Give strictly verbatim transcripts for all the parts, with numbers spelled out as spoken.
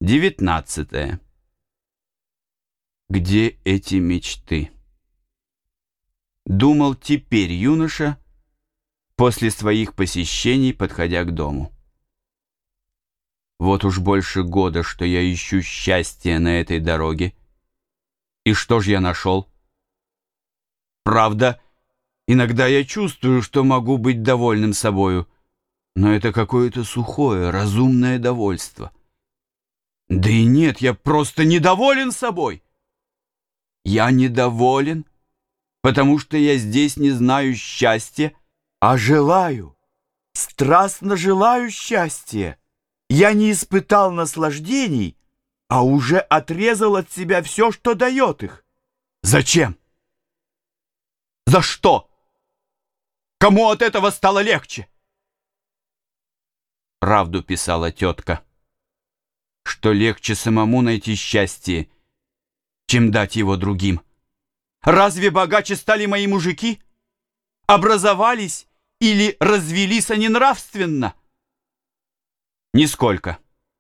девятнадцатое. Где эти мечты? Думал теперь юноша после своих посещений, подходя к дому. Вот уж больше года, что я ищу счастье на этой дороге. И что ж я нашел? Правда, иногда я чувствую, что могу быть довольным собою, но это какое-то сухое, разумное довольство. Да и нет, я просто недоволен собой. Я недоволен, потому что я здесь не знаю счастья, а желаю, страстно желаю счастья. Я не испытал наслаждений, а уже отрезал от себя все, что дает их. Зачем? За что? Кому от этого стало легче? Правду писала тетка, что легче самому найти счастье, чем дать его другим. Разве богаче стали мои мужики? Образовались или развелись они нравственно? Нисколько.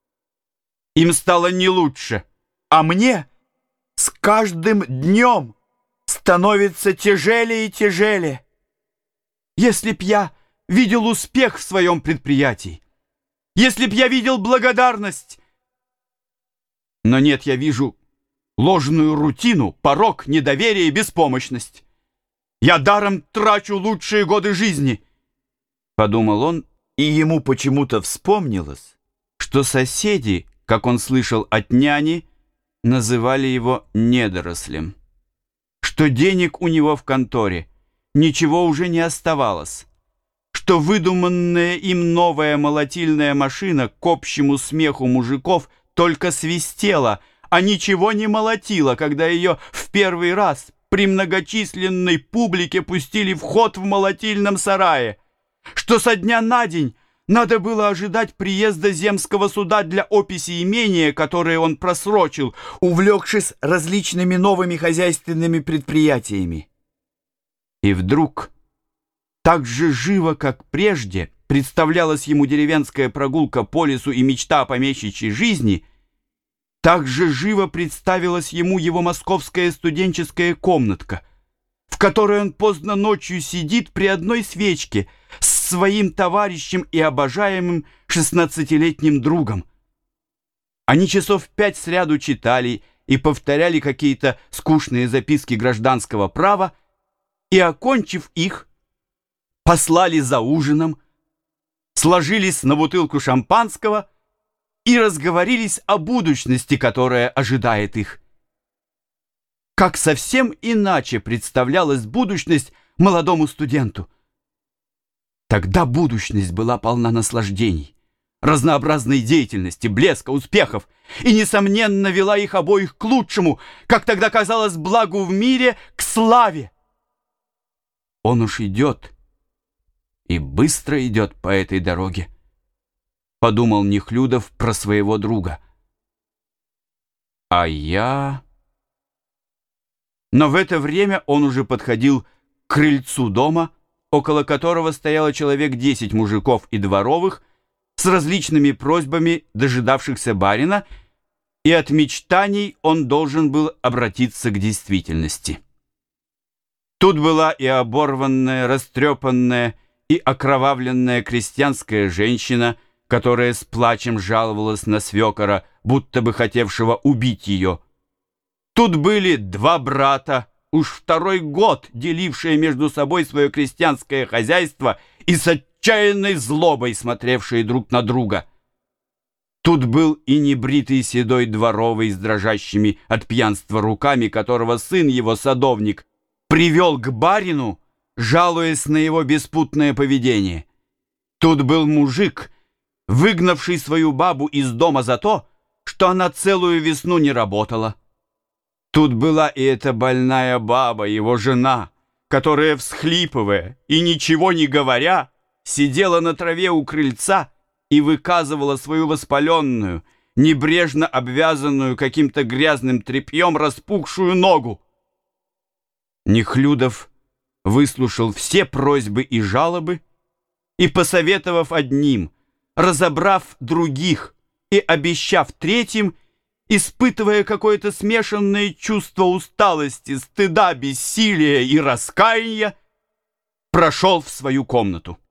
Им стало не лучше, а мне с каждым днем становится тяжелее и тяжелее. Если б я видел успех в своем предприятии, если б я видел благодарность, но нет, я вижу ложную рутину, порок, недоверие и беспомощность. Я даром трачу лучшие годы жизни, подумал он, и ему почему-то вспомнилось, что соседи, как он слышал от няни, называли его недорослем, что денег у него в конторе ничего уже не оставалось, что выдуманная им новая молотильная машина к общему смеху мужиков только свистела, а ничего не молотила, когда ее в первый раз при многочисленной публике пустили в ход в молотильном сарае, что со дня на день надо было ожидать приезда земского суда для описи имения, которое он просрочил, увлекшись различными новыми хозяйственными предприятиями. И вдруг, так же живо, как прежде, представлялась ему деревенская прогулка по лесу и мечта о помещичьей жизни, так же живо представилась ему его московская студенческая комнатка, в которой он поздно ночью сидит при одной свечке с своим товарищем и обожаемым шестнадцатилетним другом. Они часов пять сряду читали и повторяли какие-то скучные записки гражданского права, и, окончив их, послали за ужином, сложились на бутылку шампанского и разговорились о будущности, которая ожидает их. Как совсем иначе представлялась будущность молодому студенту. Тогда будущность была полна наслаждений, разнообразной деятельности, блеска, успехов и, несомненно, вела их обоих к лучшему, как тогда казалось, благу в мире, к славе. Он уж идет, и быстро идет по этой дороге, подумал Нехлюдов про своего друга. А я... Но в это время он уже подходил к крыльцу дома, около которого стояло человек десять мужиков и дворовых с различными просьбами дожидавшихся барина, и от мечтаний он должен был обратиться к действительности. Тут была и оборванная, растрепанная и окровавленная крестьянская женщина, которая с плачем жаловалась на свекора, будто бы хотевшего убить ее. Тут были два брата, уж второй год делившие между собой свое крестьянское хозяйство и с отчаянной злобой смотревшие друг на друга. Тут был и небритый седой дворовый с дрожащими от пьянства руками, которого сын его, садовник, привел к барину, жалуясь на его беспутное поведение. Тут был мужик, выгнавший свою бабу из дома за то, что она целую весну не работала. Тут была и эта больная баба, его жена, которая, всхлипывая и ничего не говоря, сидела на траве у крыльца и выказывала свою воспаленную, небрежно обвязанную каким-то грязным тряпьем распухшую ногу. Нехлюдов выслушал все просьбы и жалобы и, посоветовав одним, разобрав других, и, обещав третьим, испытывая какое-то смешанное чувство усталости, стыда, бессилия и раскаяния, прошел в свою комнату.